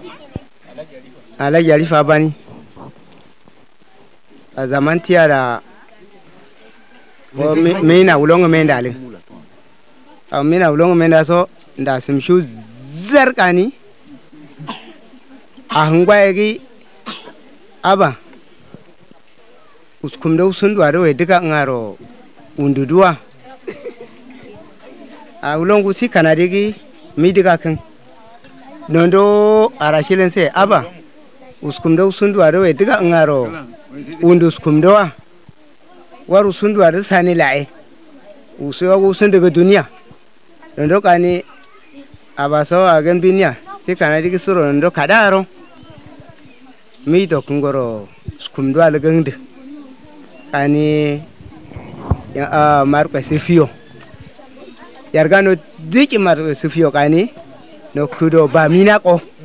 Alhaji Arifa Bani a zaman tiyara mina wulongo menda ale a mina wulongo menda so nda simshu zarkani a hungwaye aba uskumda usundu ado wedika ngaro unduduwa a wulongo si kanadigi midika kan nondo arashilen se aba uskumda usundu ado wedika ngaro undu uskumda war usundu ado sani lae usundu ga duniya nondo kani abaso agen binya si kanadigi suro nondo kadaro mido kungoro uskumdo algangde kani marko sifio yargano diki marko sifio kani no kudo bamina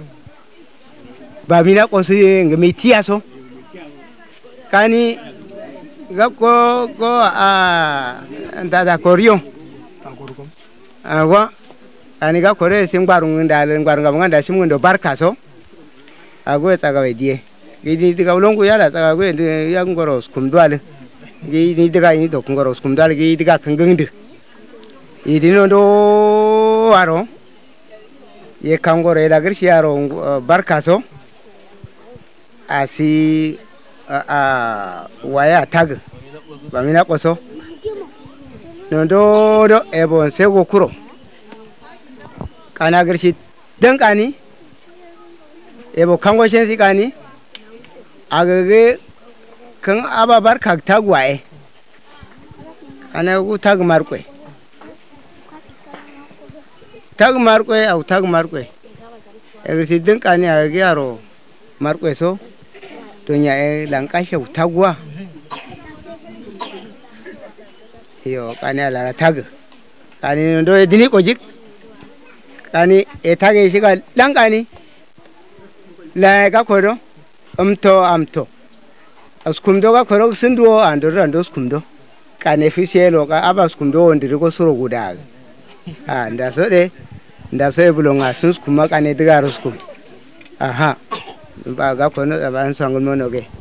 ko si ngemi tiaso kani gako go ndada koryo agwa kani ga kore singbarung nganda simundo barkaso agwe taga wedie gidi diga ulongu yala taga gwe ya ngoro skumdwale gidi diga ini do ngoro skumdwale gidi diga kangengde idino do aro ye kangoro eda gersi aro barkaso asi waya tag bamina koso nondo do ebo sego kuro kana gersi dankani ebo kango shensi kani agage kan aba barka tagwaye kana ku tag markwe au tag markwe gersi dankani agage aro markwe so tonya lankashe tagwa yo kani ala tag kani ndo dini kojik kani etage shiga lankani la ga kodo amto askumdo ga koro sinduo ando skumdo kane fisielo ga aba skumdo ndiri ko suro guda nda so e bulonga sus kuma kane diga ruskum aha ba ga kono ba an sangul monoge